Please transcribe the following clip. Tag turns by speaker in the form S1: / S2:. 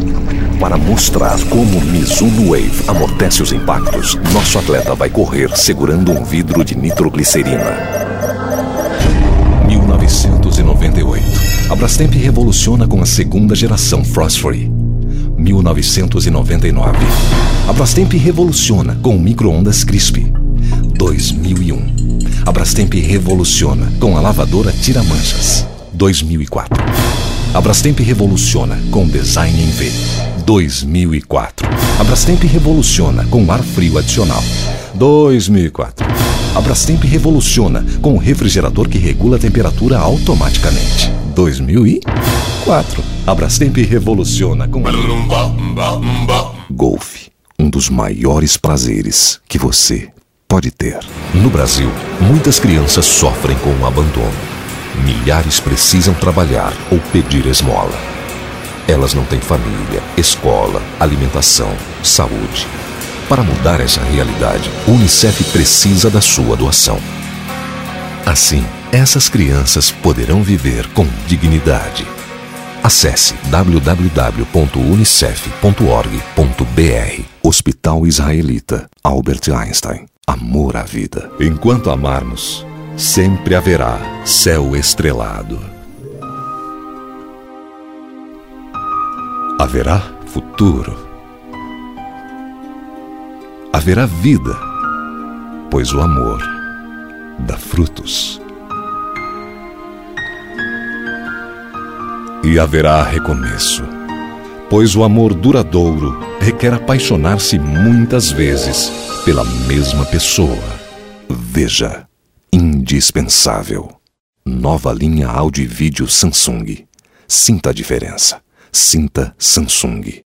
S1: Para mostrar como o Mizuno Wave amortece os impactos, nosso atleta vai correr segurando um vidro de nitroglicerina. 1998. A Brastemp revoluciona com a segunda geração Frost Free. 1999. A Brastemp revoluciona com o micro-ondas Crisp. 2001. A Brastemp revoluciona com a lavadora tira-manchas. 2004. A Brastemp revoluciona com design em V. 2004. A Brastemp revoluciona com ar frio adicional. 2004. A Brastemp revoluciona com o refrigerador que regula a temperatura automaticamente. 2004. A Brastemp revoluciona com Golf, um dos maiores prazeres que você pode ter. No Brasil, muitas crianças sofrem com o abandono. Milhares precisam trabalhar ou pedir esmola. Elas não têm família, escola, alimentação, saúde. Para mudar essa realidade, o UNICEF precisa da sua doação. Assim, essas crianças poderão viver com dignidade. Acesse www.unicef.org.br. Hospital Israelita Albert Einstein. Amor à vida. Enquanto amarmos, sempre haverá céu estrelado. Haverá futuro. Haverá vida, pois o amor dá frutos. E haverá recomeço, pois o amor duradouro requer apaixonar-se muitas vezes pela mesma pessoa. Veja, indispensável. Nova linha áudio e vídeo Samsung. Sinta a diferença. Sinta Samsung.